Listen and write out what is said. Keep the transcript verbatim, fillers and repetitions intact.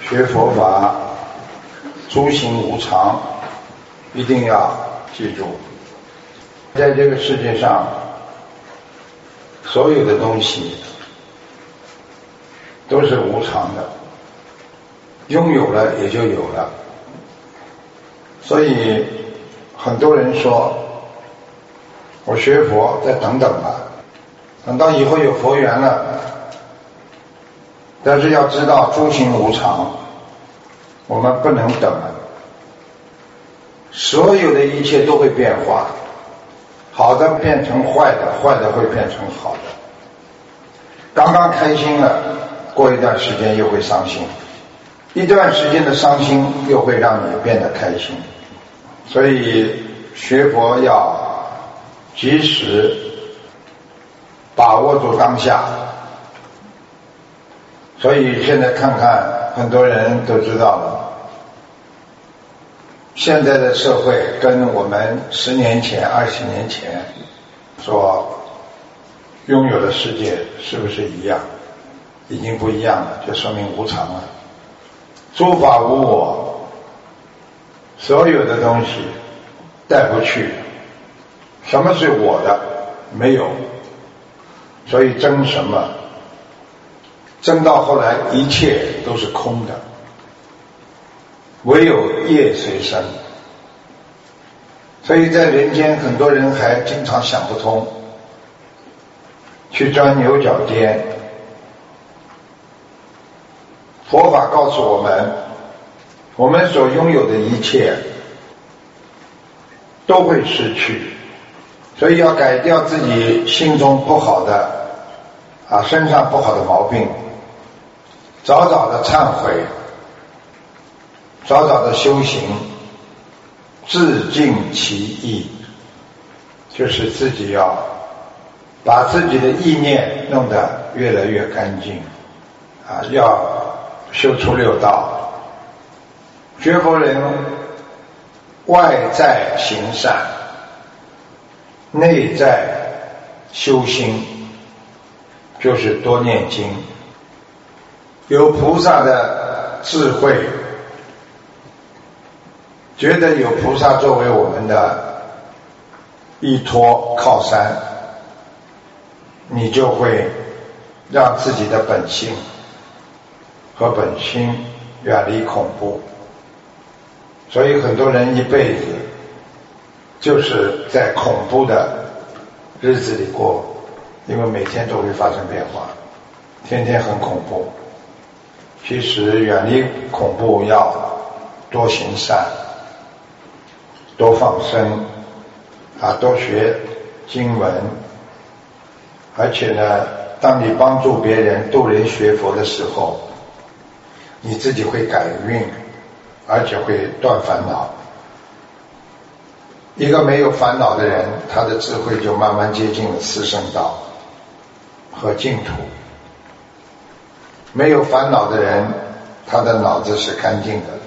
学佛法，诸行无常，一定要记住，在这个世界上，所有的东西都是无常的，拥有了也就有了。所以很多人说，我学佛再等等吧，等到以后有佛缘了。但是要知道诸行无常，我们不能等，所有的一切都会变化，好的变成坏的，坏的会变成好的。刚刚开心了，过一段时间又会伤心，一段时间的伤心又会让你变得开心。所以学佛要及时把握住当下。所以现在看看，很多人都知道了，现在的社会跟我们十年前、二十年前所拥有的世界是不是一样？已经不一样了，就说明无常了。诸法无我，所有的东西带不去。什么是我的？没有。所以争什么？争到后来一切都是空的，唯有业随身。所以在人间很多人还经常想不通，去钻牛角尖。佛法告诉我们，我们所拥有的一切都会失去，所以要改掉自己心中不好的啊，身上不好的毛病，早早的忏悔，早早的修行，自净其意，就是自己要把自己的意念弄得越来越干净啊，要修出六道。学佛人外在行善，内在修心，就是多念经，有菩萨的智慧，觉得有菩萨作为我们的依托靠山，你就会让自己的本性和本心远离恐怖。所以很多人一辈子就是在恐怖的日子里过，因为每天都会发生变化，天天很恐怖。其实远离恐怖，要多行善，多放生啊，多学经文。而且呢，当你帮助别人度人学佛的时候，你自己会改运，而且会断烦恼。一个没有烦恼的人，他的智慧就慢慢接近了四圣道和净土。没有烦恼的人，他的脑子是干净的，